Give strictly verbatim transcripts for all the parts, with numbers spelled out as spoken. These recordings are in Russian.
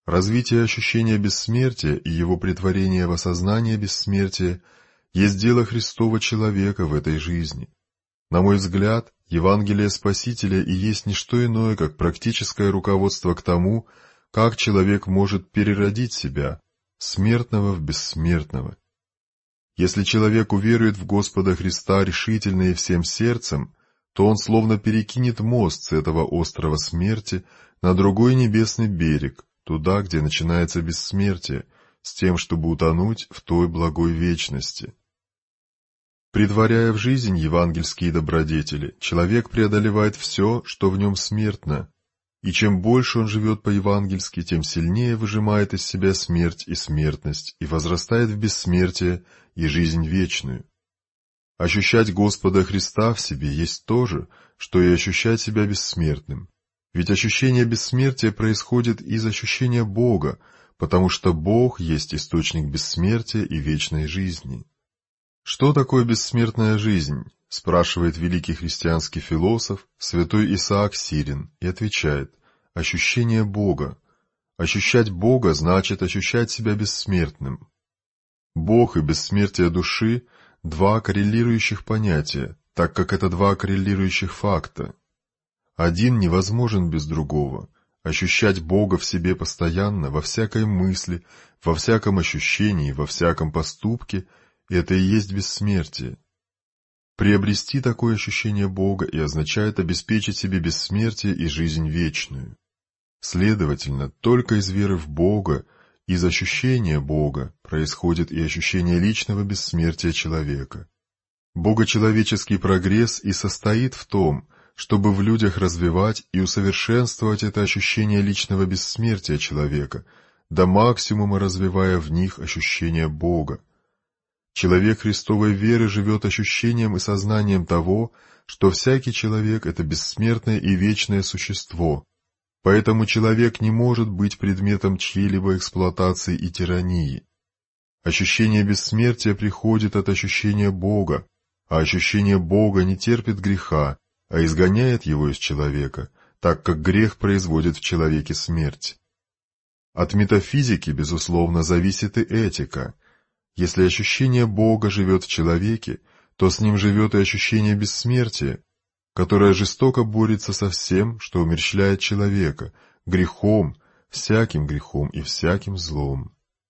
Развитие ощущения бессмертия и его претворение в осознание бессмертия есть дело Христова человека в этой жизни. На мой взгляд, Евангелие Спасителя и есть не что иное, как практическое руководство к тому, как человек может переродить себя, смертного в бессмертного. Если человек уверует в Господа Христа решительно и всем сердцем, то он словно перекинет мост с этого острова смерти на другой небесный берег, туда, где начинается бессмертие, с тем, чтобы утонуть в той благой вечности. Претворяя в жизнь евангельские добродетели, человек преодолевает все, что в нем смертно, и чем больше он живет по-евангельски, тем сильнее выжимает из себя смерть и смертность, и возрастает в бессмертие и жизнь вечную. Ощущать Господа Христа в себе есть то же, что и ощущать себя бессмертным. Ведь ощущение бессмертия происходит из ощущения Бога, потому что Бог есть источник бессмертия и вечной жизни. «Что такое бессмертная жизнь?» — спрашивает великий христианский философ святой Исаак Сирин и отвечает: «Ощущение Бога. Ощущать Бога значит ощущать себя бессмертным». Бог и бессмертие души — два коррелирующих понятия, так как это два коррелирующих факта. Один невозможен без другого. Ощущать Бога в себе постоянно, во всякой мысли, во всяком ощущении, во всяком поступке — это и есть бессмертие. Приобрести такое ощущение Бога и означает обеспечить себе бессмертие и жизнь вечную. Следовательно, только из веры в Бога, из ощущения Бога происходит и ощущение личного бессмертия человека. Богочеловеческий прогресс и состоит в том, чтобы в людях развивать и усовершенствовать это ощущение личного бессмертия человека, до максимума развивая в них ощущение Бога. Человек Христовой веры живет ощущением и сознанием того, что всякий человек — это бессмертное и вечное существо, поэтому человек не может быть предметом чьей-либо эксплуатации и тирании. Ощущение бессмертия приходит от ощущения Бога, а ощущение Бога не терпит греха, а изгоняет его из человека, так как грех производит в человеке смерть. От метафизики, безусловно, зависит и этика. Если ощущение Бога живет в человеке, то с ним живет и ощущение бессмертия, которое жестоко борется со всем, что умерщвляет человека, грехом, всяким грехом и всяким злом.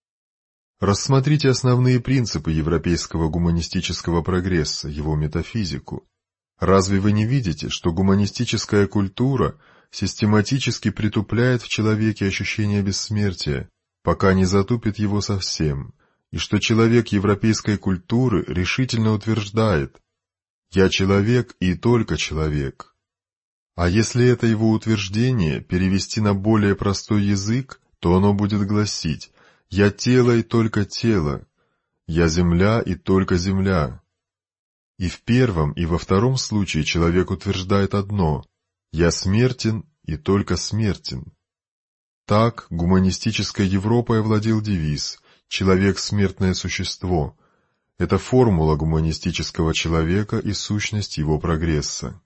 Рассмотрите основные принципы европейского гуманистического прогресса, его метафизику. Разве вы не видите, что гуманистическая культура систематически притупляет в человеке ощущение бессмертия, пока не затупит его совсем, и что человек европейской культуры решительно утверждает: «Я человек и только человек». А если это его утверждение перевести на более простой язык, то оно будет гласить: «Я тело и только тело, я земля и только земля». И в первом, и во втором случае человек утверждает одно: «Я смертен и только смертен». Так гуманистической Европой овладел девиз «Человек — смертное существо». Это формула гуманистического человека и сущность его прогресса.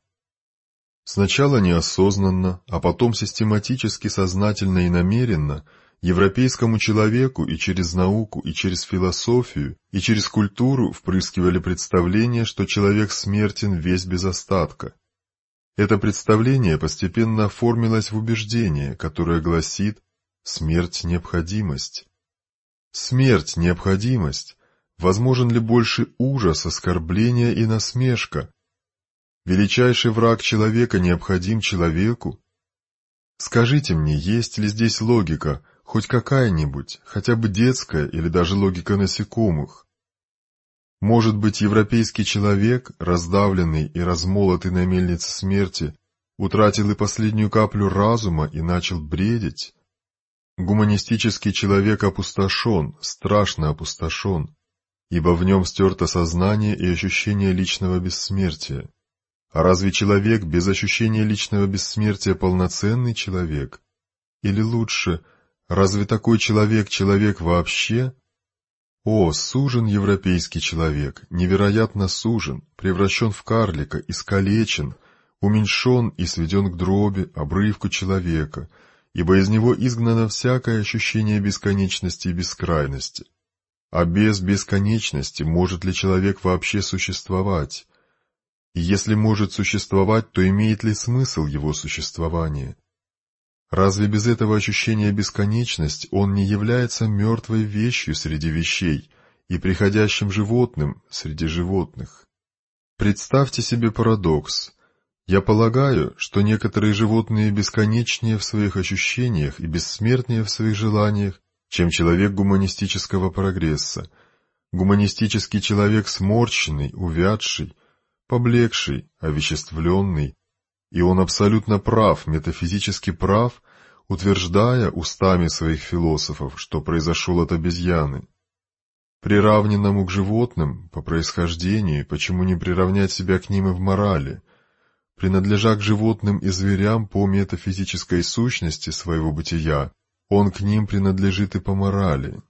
Сначала неосознанно, а потом систематически, сознательно и намеренно европейскому человеку и через науку, и через философию, и через культуру впрыскивали представление, что человек смертен весь без остатка. Это представление постепенно оформилось в убеждение, которое гласит: «Смерть — необходимость». Смерть — необходимость. Возможен ли больше ужас, оскорбление и насмешка? Величайший враг человека необходим человеку? Скажите мне, есть ли здесь логика, хоть какая-нибудь, хотя бы детская или даже логика насекомых? Может быть, европейский человек, раздавленный и размолотый на мельнице смерти, утратил и последнюю каплю разума и начал бредить? Гуманистический человек опустошен, страшно опустошен, ибо в нем стерто сознание и ощущение личного бессмертия. А разве человек без ощущения личного бессмертия полноценный человек? Или лучше, разве такой человек человек вообще? О, сужен европейский человек, невероятно сужен, превращен в карлика, искалечен, уменьшен и сведен к дроби, обрывку человека, ибо из него изгнано всякое ощущение бесконечности и бескрайности. А без бесконечности может ли человек вообще существовать? И если может существовать, то имеет ли смысл его существование? Разве без этого ощущения бесконечности он не является мертвой вещью среди вещей и приходящим животным среди животных? Представьте себе парадокс. Я полагаю, что некоторые животные бесконечнее в своих ощущениях и бессмертнее в своих желаниях, чем человек гуманистического прогресса. Гуманистический человек сморщенный, увядший, поблекший, овеществленный, и он абсолютно прав, метафизически прав, утверждая устами своих философов, что произошел от обезьяны. Приравненному к животным по происхождению, почему не приравнять себя к ним и в морали? Принадлежа к животным и зверям по метафизической сущности своего бытия, он к ним принадлежит и по морали.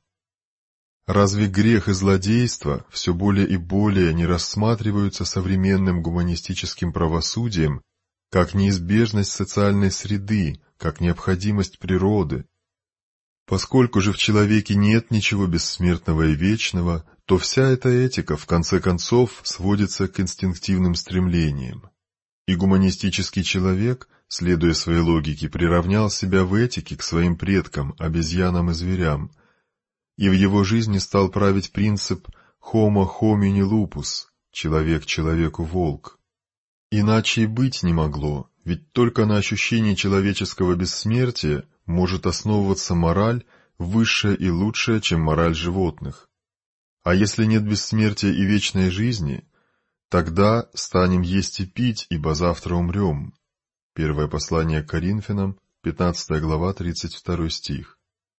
Разве грех и злодейство все более и более не рассматриваются современным гуманистическим правосудием как неизбежность социальной среды, как необходимость природы? Поскольку же в человеке нет ничего бессмертного и вечного, то вся эта этика, в конце концов, сводится к инстинктивным стремлениям. И гуманистический человек, следуя своей логике, приравнял себя в этике к своим предкам, обезьянам и зверям, и в его жизни стал править принцип «homo homini lupus» — «человек человеку волк». Иначе и быть не могло, ведь только на ощущении человеческого бессмертия может основываться мораль, высшая и лучшая, чем мораль животных. А если нет бессмертия и вечной жизни, тогда станем есть и пить, ибо завтра умрем. Первое послание к Коринфянам, пятнадцатая глава, тридцать второй стих.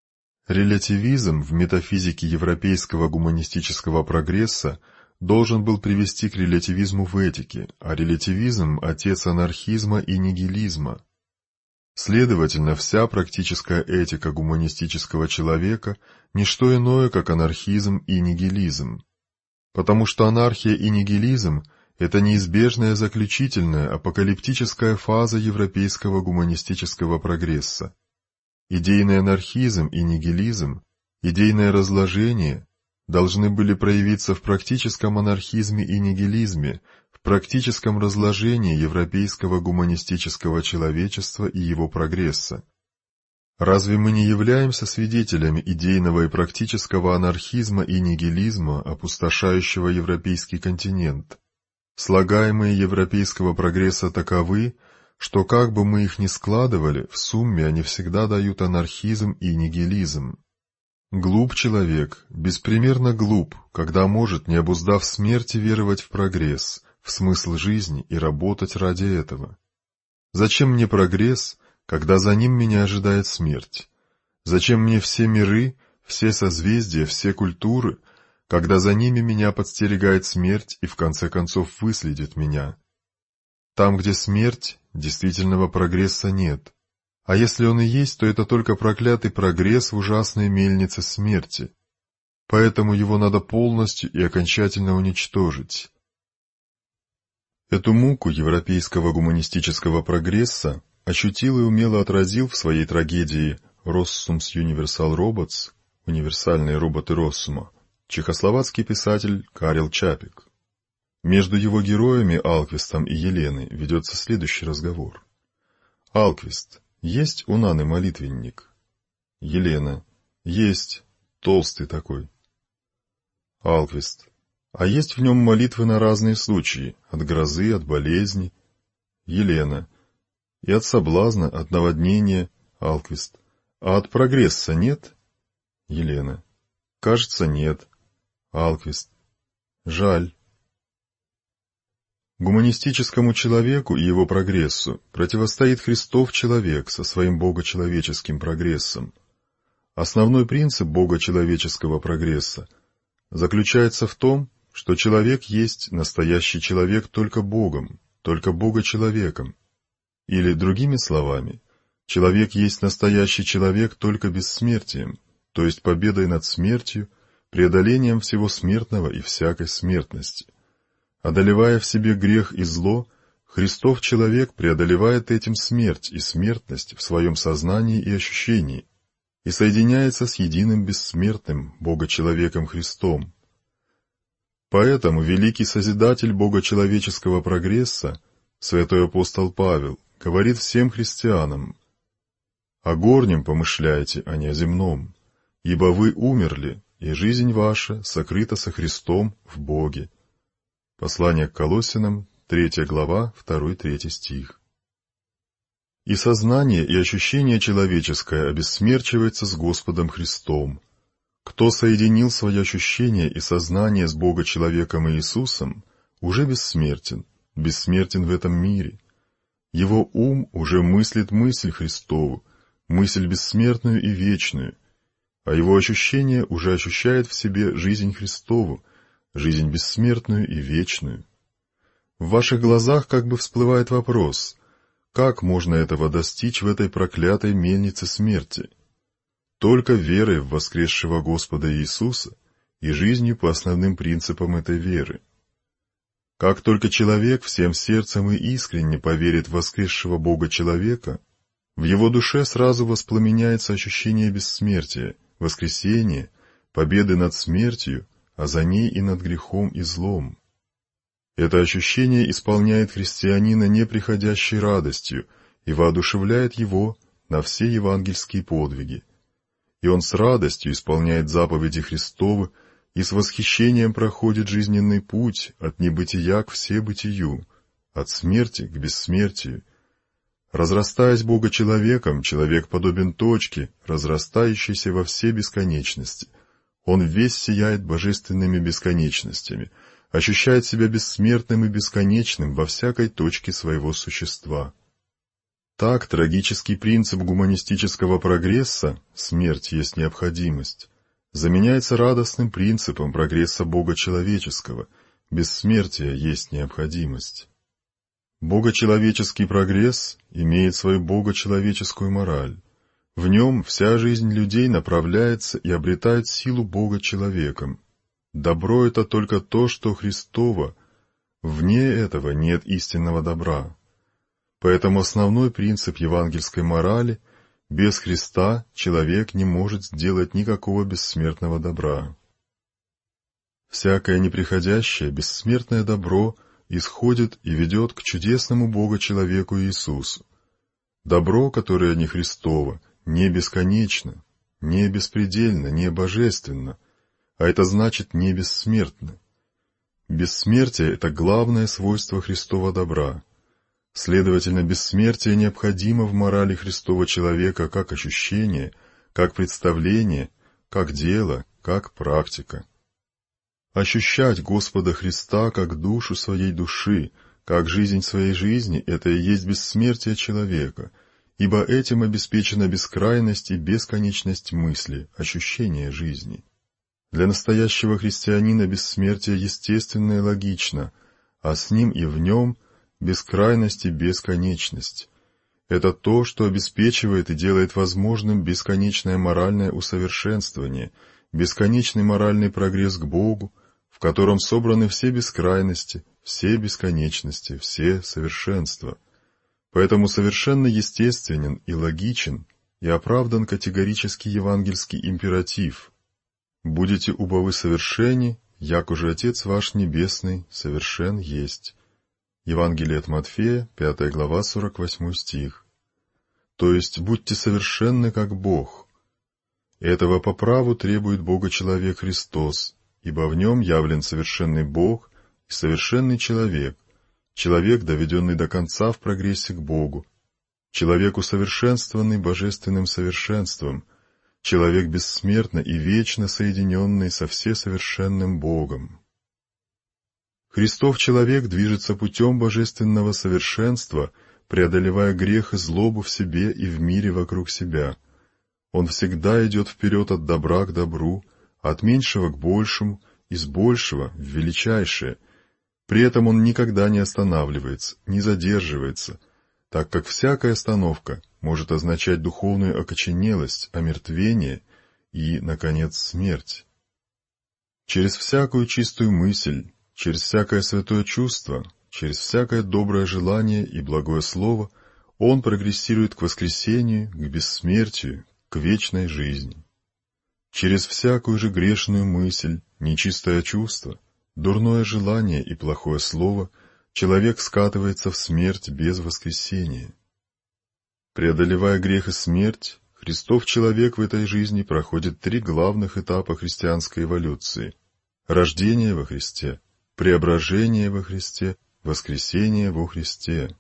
Релятивизм в метафизике европейского гуманистического прогресса должен был привести к релятивизму в этике, а релятивизм – отец анархизма и нигилизма. Следовательно, вся практическая этика гуманистического человека – не что иное, как анархизм и нигилизм. Потому что анархия и нигилизм – это неизбежная заключительная апокалиптическая фаза европейского гуманистического прогресса. Идейный анархизм и нигилизм, идейное разложение должны были проявиться в практическом анархизме и нигилизме, в практическом разложении европейского гуманистического человечества и его прогресса. Разве мы не являемся свидетелями идейного и практического анархизма и нигилизма, опустошающего европейский континент? Слагаемые европейского прогресса таковы, что как бы мы их ни складывали, в сумме они всегда дают анархизм и нигилизм. Глуп человек, беспримерно глуп, когда может, не обуздав смерти, веровать в прогресс, в смысл жизни и работать ради этого. Зачем мне прогресс, когда за ним меня ожидает смерть? Зачем мне все миры, все созвездия, все культуры, когда за ними меня подстерегает смерть и в конце концов выследит меня? Там, где смерть, действительного прогресса нет. А если он и есть, то это только проклятый прогресс в ужасной мельнице смерти. Поэтому его надо полностью и окончательно уничтожить. Эту муку европейского гуманистического прогресса ощутил и умело отразил в своей трагедии «Rossum's Universal Robots» «Универсальные роботы Россума» чехословацкий писатель Карел Чапик. Между его героями Алквистом и Еленой ведется следующий разговор. Алквист: есть у Наны молитвенник? Елена: есть, толстый такой. Алквист: а есть в нем молитвы на разные случаи, от грозы, от болезни? Елена: и от соблазна, от наводнения. Алквист: а от прогресса нет? Елена: кажется, нет. Алквист: жаль. Гуманистическому человеку и его прогрессу противостоит Христов человек со своим богочеловеческим прогрессом. Основной принцип богочеловеческого прогресса заключается в том, что человек есть настоящий человек только Богом, только Богочеловеком. Или, другими словами, человек есть настоящий человек только бессмертием, то есть победой над смертью, преодолением всего смертного и всякой смертности. Одолевая в себе грех и зло, Христов человек преодолевает этим смерть и смертность в своем сознании и ощущении и соединяется с единым бессмертным Бога-человеком Христом. Поэтому великий Созидатель богочеловеческого прогресса, святой апостол Павел, говорит всем христианам: «О горнем помышляйте, а не о земном, ибо вы умерли, и жизнь ваша сокрыта со Христом в Боге». Послание к Колоссянам, третья глава, второй-третий стих. И сознание, и ощущение человеческое обессмерчивается с Господом Христом. Кто соединил свои ощущения и сознание с Бога-человеком Иисусом, уже бессмертен, бессмертен в этом мире. Его ум уже мыслит мысль Христову, мысль бессмертную и вечную, а его ощущение уже ощущает в себе жизнь Христову, жизнь бессмертную и вечную. В ваших глазах как бы всплывает вопрос: как можно этого достичь в этой проклятой мельнице смерти? Только верой в воскресшего Господа Иисуса и жизнью по основным принципам этой веры. Как только человек всем сердцем и искренне поверит в воскресшего Бога-человека, в его душе сразу воспламеняется ощущение бессмертия, воскресения, победы над смертью, а за ней и над грехом и злом. Это ощущение исполняет христианина неприходящей радостью и воодушевляет его на все евангельские подвиги. И он с радостью исполняет заповеди Христовы и с восхищением проходит жизненный путь от небытия к всебытию, от смерти к бессмертию. Разрастаясь Бога-человеком, человек подобен точке, разрастающейся во все бесконечности. Он весь сияет божественными бесконечностями, ощущает себя бессмертным и бесконечным во всякой точке своего существа. Так трагический принцип гуманистического прогресса «смерть есть необходимость» заменяется радостным принципом прогресса Бога человеческого «бессмертие есть необходимость». Богочеловеческий прогресс имеет свою богочеловеческую мораль. В нем вся жизнь людей направляется и обретает силу Бога человеком. Добро — это только то, что Христово. Вне этого нет истинного добра. Поэтому основной принцип евангельской морали — без Христа человек не может сделать никакого бессмертного добра. Всякое неприходящее бессмертное добро исходит и ведет к чудесному Бога-человеку Иисусу. Добро, которое не Христово, не бесконечно, не беспредельно, не божественно, а это значит не бессмертно. Бессмертие — это главное свойство Христова добра. Следовательно, бессмертие необходимо в морали Христова человека как ощущение, как представление, как дело, как практика. Ощущать Господа Христа как душу своей души, как жизнь своей жизни — это и есть бессмертие человека, ибо этим обеспечена бескрайность и бесконечность мысли, ощущения жизни. Для настоящего христианина бессмертие естественно и логично, а с ним и в нем бескрайность и бесконечность. Это то, что обеспечивает и делает возможным бесконечное моральное усовершенствование, бесконечный моральный прогресс к Богу, в котором собраны все бескрайности, все бесконечности, все совершенства. Поэтому совершенно естественен и логичен и оправдан категорический евангельский императив: «Будете убовы совершенни, як уже Отец ваш Небесный совершен есть». Евангелие от Матфея, пятая глава, сорок восьмой стих. То есть будьте совершенны, как Бог. Этого по праву требует Бога-человек Христос, ибо в нем явлен совершенный Бог и совершенный человек, человек, доведенный до конца в прогрессе к Богу, человек усовершенствованный божественным совершенством, человек бессмертно и вечно соединенный со всесовершенным Богом. Христов человек движется путем божественного совершенства, преодолевая грех и злобу в себе и в мире вокруг себя. Он всегда идет вперед от добра к добру, от меньшего к большему, из большего в величайшее. При этом он никогда не останавливается, не задерживается, так как всякая остановка может означать духовную окоченелость, омертвение и, наконец, смерть. Через всякую чистую мысль, через всякое святое чувство через всякое доброе желание и благое слово он прогрессирует к воскресению, к бессмертию, к вечной жизни. Через всякую же грешную мысль, нечистое чувство, дурное желание и плохое слово человек скатывается в смерть без воскресения. Преодолевая грех и смерть, Христов человек в этой жизни проходит три главных этапа христианской эволюции: рождение во Христе, преображение во Христе, воскресение во Христе.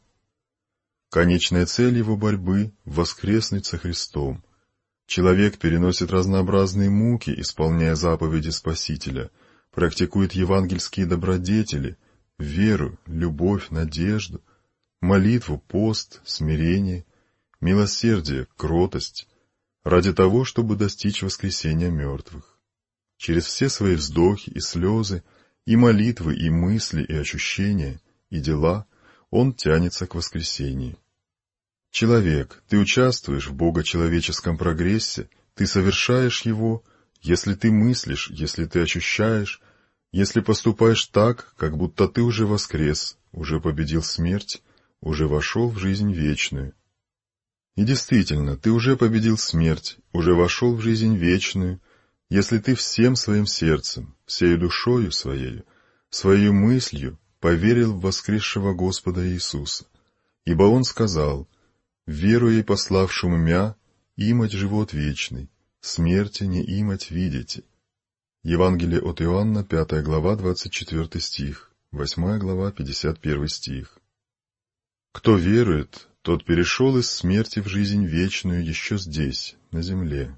Конечная цель его борьбы — воскреснуть со Христом. Человек переносит разнообразные муки, исполняя заповеди Спасителя, практикует евангельские добродетели, веру, любовь, надежду, молитву, пост, смирение, милосердие, кротость, ради того, чтобы достичь воскресения мертвых. Через все свои вздохи и слезы, и молитвы, и мысли, и ощущения, и дела он тянется к воскресению. Человек, ты участвуешь в богочеловеческом прогрессе, ты совершаешь его, если ты мыслишь, если ты ощущаешь, если поступаешь так, как будто ты уже воскрес, уже победил смерть, уже вошел в жизнь вечную. И действительно, ты уже победил смерть, уже вошел в жизнь вечную, если ты всем своим сердцем, всею душою своею, своей мыслью поверил в воскресшего Господа Иисуса. Ибо Он сказал: «Веруя и пославшему мя, имать живот вечный, смерти не имать видите». Евангелие от Иоанна, пятая глава, двадцать четвёртый стих, восьмая глава, пятьдесят первый стих. Кто верует, тот перешел из смерти в жизнь вечную еще здесь, на земле.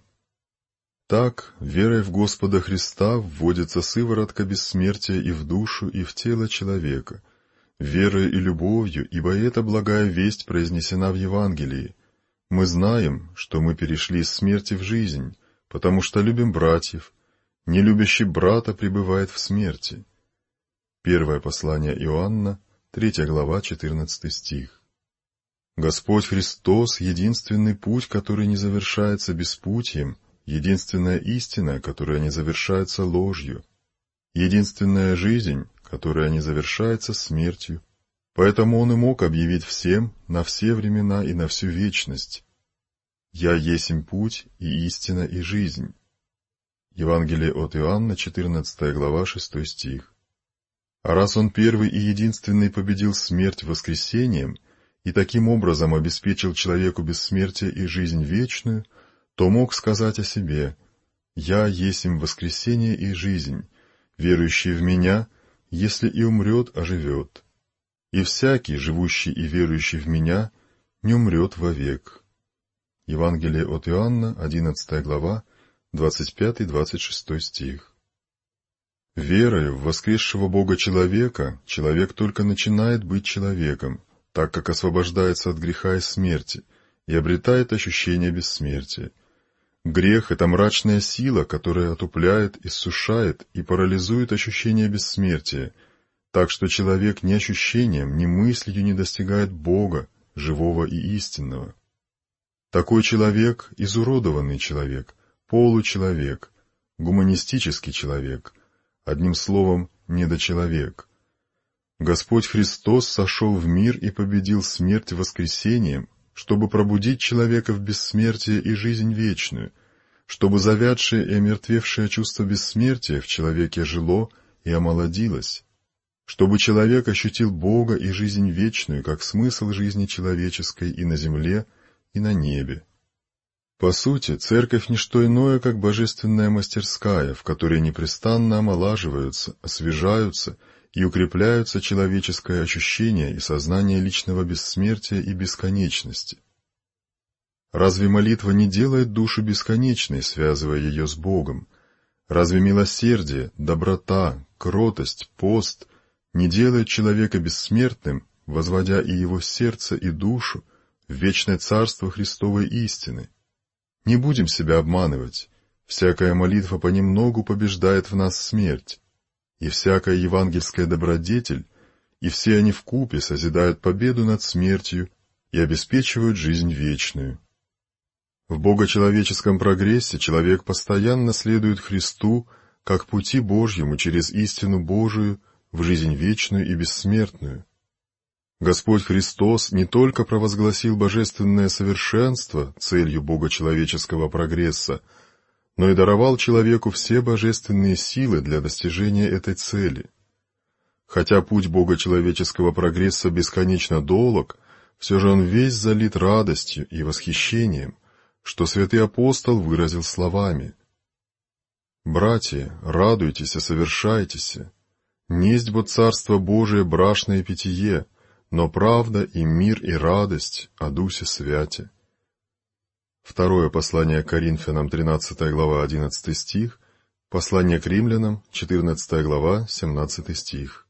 Так, верой в Господа Христа вводится сыворотка бессмертия и в душу, и в тело человека, верой и любовью, ибо эта благая весть произнесена в Евангелии. Мы знаем, что мы перешли из смерти в жизнь, потому что любим братьев. Не любящий брата пребывает в смерти. Первое послание Иоанна, третья глава, четырнадцатый стих. Господь Христос — единственный путь, который не завершается беспутьем, единственная истина, которая не завершается ложью, единственная жизнь, которая не завершается смертью. Поэтому Он и мог объявить всем на все времена и на всю вечность: «Я есмь путь и истина и жизнь». Евангелие от Иоанна, четырнадцатая глава, шестой стих. А раз Он первый и единственный победил смерть воскресением и таким образом обеспечил человеку бессмертие и жизнь вечную, то мог сказать о себе: «Я есмь воскресение и жизнь, верующий в Меня, если и умрет, оживет. И всякий, живущий и верующий в Меня, не умрет вовек». Евангелие от Иоанна, одиннадцатая глава, двадцать пятый — двадцать шестой стих. Верою в воскресшего Бога человека, человек только начинает быть человеком, так как освобождается от греха и смерти и обретает ощущение бессмертия. Грех — это мрачная сила, которая отупляет, иссушает и парализует ощущение бессмертия, так что человек ни ощущением, ни мыслью не достигает Бога, живого и истинного. Такой человек — изуродованный человек, получеловек, гуманистический человек, одним словом, недочеловек. Господь Христос сошел в мир и победил смерть воскресением, чтобы пробудить человека в бессмертие и жизнь вечную, чтобы завядшее и омертвевшее чувство бессмертия в человеке жило и омолодилось, чтобы человек ощутил Бога и жизнь вечную как смысл жизни человеческой и на земле, и на небе. По сути, церковь — не что иное, как божественная мастерская, в которой непрестанно омолаживаются, освежаются и укрепляются человеческое ощущение и сознание личного бессмертия и бесконечности. Разве молитва не делает душу бесконечной, связывая ее с Богом? Разве милосердие, доброта, кротость, пост не делает человека бессмертным, возводя и его сердце, и душу в вечное царство Христовой истины? Не будем себя обманывать. Всякая молитва понемногу побеждает в нас смерть, и всякая евангельская добродетель, и все они вкупе созидают победу над смертью и обеспечивают жизнь вечную. В богочеловеческом прогрессе человек постоянно следует Христу как пути Божьему через истину Божию в жизнь вечную и бессмертную. Господь Христос не только провозгласил божественное совершенство целью богочеловеческого прогресса, но и даровал человеку все божественные силы для достижения этой цели. Хотя путь богочеловеческого прогресса бесконечно долг, все же он весь залит радостью и восхищением, что святый апостол выразил словами: «Братья, радуйтесь и совершайтесь, несть бо Царство Божие брашное питье, но правда и мир и радость о Дусе Святе». Второе послание к Коринфянам, тринадцатая глава, одиннадцатый стих, послание к Римлянам, четырнадцатая глава, семнадцатый стих.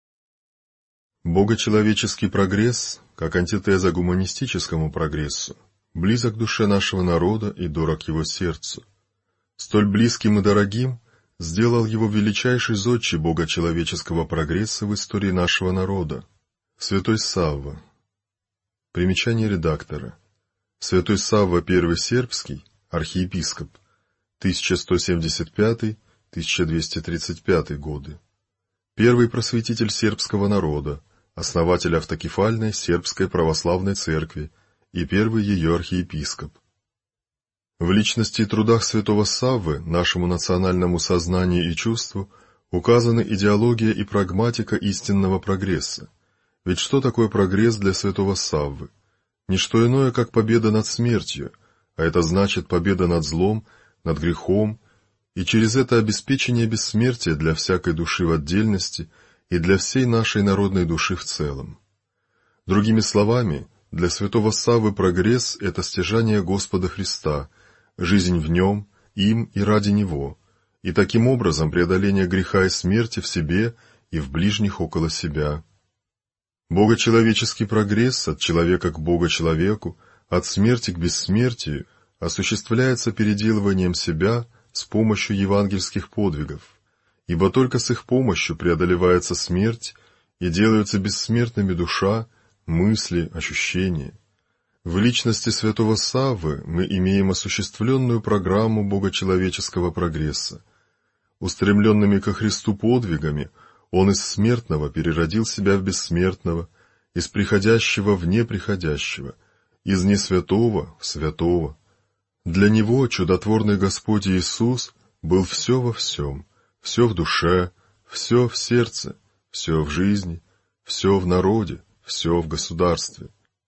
Богочеловеческий прогресс, как антитеза гуманистическому прогрессу, близок к душе нашего народа и дорог его сердцу. Столь близким и дорогим сделал его величайший зодчий богочеловеческого прогресса в истории нашего народа, святой Савва. Примечание редактора. Святой Савва I Сербский, архиепископ, тысяча сто семьдесят пятый — тысяча двести тридцать пятый годы. Первый просветитель сербского народа, основатель автокефальной сербской православной церкви и первый ее архиепископ. В личности и трудах святого Саввы нашему национальному сознанию и чувству указаны идеология и прагматика истинного прогресса. Ведь что такое прогресс для святого Саввы? Ничто иное, как победа над смертью, а это значит победа над злом, над грехом, и через это обеспечение бессмертия для всякой души в отдельности и для всей нашей народной души в целом. Другими словами, для святого Саввы прогресс — это стяжание Господа Христа, жизнь в Нем, им и ради Него, и таким образом преодоление греха и смерти в себе и в ближних около себя. Богочеловеческий прогресс от человека к Богочеловеку, от смерти к бессмертию осуществляется переделыванием себя с помощью евангельских подвигов, ибо только с их помощью преодолевается смерть и делаются бессмертными душа, мысли, ощущения. В личности святого Саввы мы имеем осуществленную программу богочеловеческого прогресса. Устремленными ко Христу подвигами он из смертного переродил себя в бессмертного, из приходящего в неприходящего, из несвятого в святого. Для него чудотворный Господь Иисус был все во всем, все в душе, все в сердце, все в жизни, все в народе, все в государстве.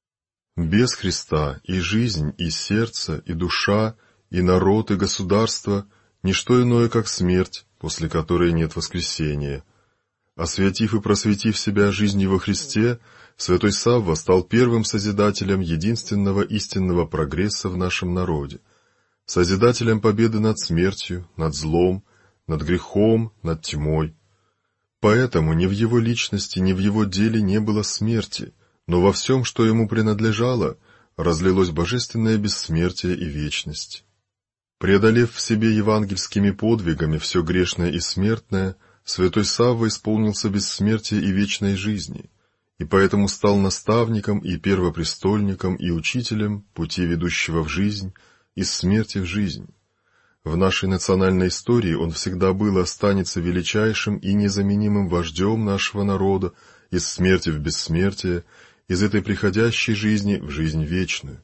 Без Христа и жизнь, и сердце, и душа, и народ, и государство — ничто иное, как смерть, после которой нет воскресения. Освятив и просветив себя жизнью во Христе, святой Савва стал первым созидателем единственного истинного прогресса в нашем народе, созидателем победы над смертью, над злом, над грехом, над тьмой. Поэтому ни в его личности, ни в его деле не было смерти, но во всем, что ему принадлежало, разлилось божественное бессмертие и вечность. Преодолев в себе евангельскими подвигами все грешное и смертное, святой Савва исполнился бессмертия и вечной жизни, и поэтому стал наставником и первопрестольником и учителем пути, ведущего в жизнь, из смерти в жизнь. В нашей национальной истории он всегда был и останется величайшим и незаменимым вождем нашего народа из смерти в бессмертие, из этой приходящей жизни в жизнь вечную.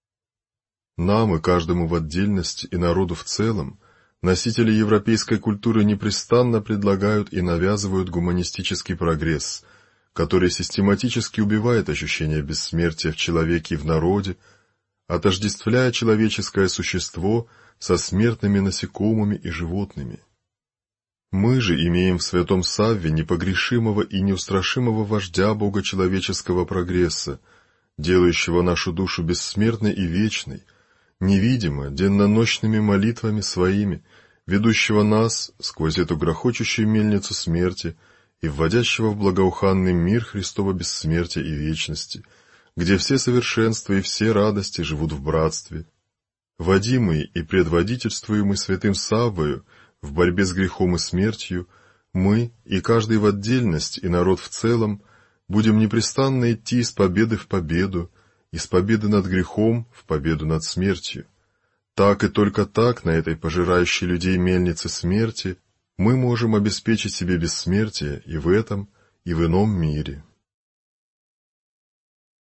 Нам и каждому в отдельности и народу в целом носители европейской культуры непрестанно предлагают и навязывают гуманистический прогресс, который систематически убивает ощущение бессмертия в человеке и в народе, отождествляя человеческое существо со смертными насекомыми и животными. Мы же имеем в святом Савве непогрешимого и неустрашимого вождя богочеловеческого прогресса, делающего нашу душу бессмертной и вечной, невидимо, денно-ночными молитвами своими, ведущего нас сквозь эту грохочущую мельницу смерти и вводящего в благоуханный мир Христова бессмертия и вечности, где все совершенства и все радости живут в братстве. Водимые и предводительствуемые святым Саввою в борьбе с грехом и смертью, мы, и каждый в отдельности, и народ в целом, будем непрестанно идти из победы в победу, из победы над грехом в победу над смертью. Так и только так на этой пожирающей людей мельнице смерти мы можем обеспечить себе бессмертие и в этом, и в ином мире.